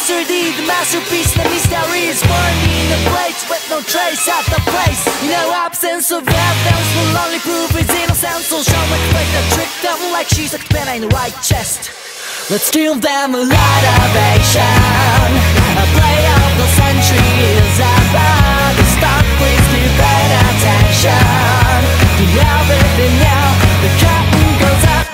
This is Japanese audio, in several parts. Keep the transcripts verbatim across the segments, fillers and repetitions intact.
Yesterday, the masterpiece, the mystery is born in a place with no trace at the place. You know, absence of evidence will only prove his innocence. So show expect to trick them like she's a pen in the right chest. Let's give them a light ovation. A play of the century is about to start. Please keep paying attention to everything now. The curtain goes up.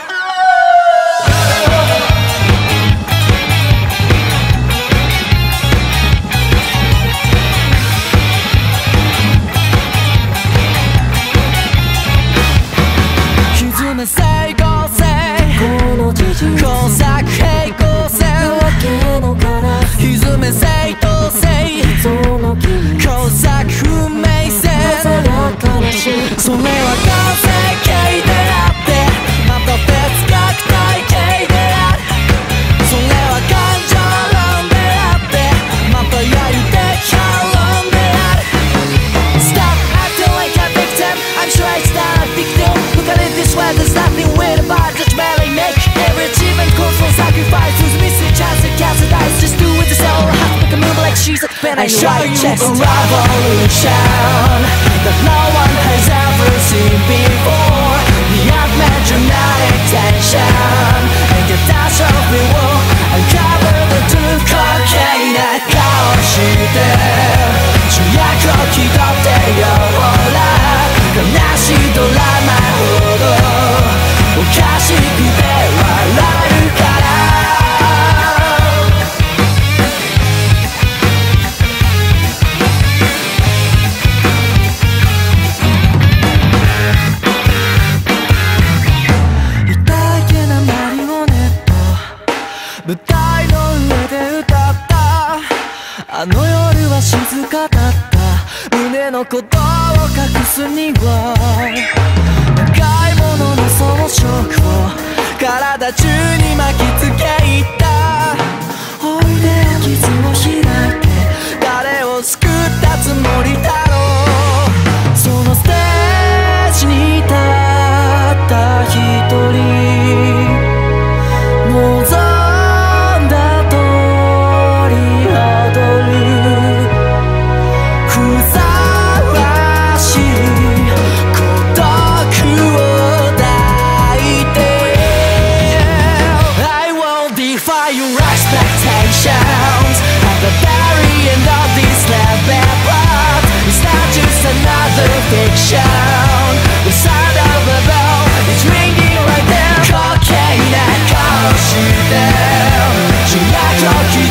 Say go say この事実工作平行線わけのから歪め正当性工作不明線それは完成形であってまた別格体系であるそれは感情論であってまた揶揄的反論である Stop acting like a victim I'm sure it's not a big deal Look at it this way there's nothing weird about it judgment make every achievement calls for sacrifice who's missing chance to cast a dice just do it yourself or have to make a move like she's a pen I show you chest. A revolution that no one has ever seen before the unmeasured tension and catastrophe will uncover the truth 滑稽な顔して主役を気取ってよほら悲しいドラマほどおかしくて笑えるから痛いげなマリオネット舞台の上で歌ったあの夜は静かだった胸の鼓動を隠すには長いものの装飾を体中に巻きつけいったおいでよ傷を開いて誰を救ったつもりだろうそのステージにたった一人望んだ通り踊るふさわしい孤独を抱いて I will defy your expectations At the very end of this level But it's not just another fiction The sound of a bell is ringing right there 滑稽な顔して主役を気取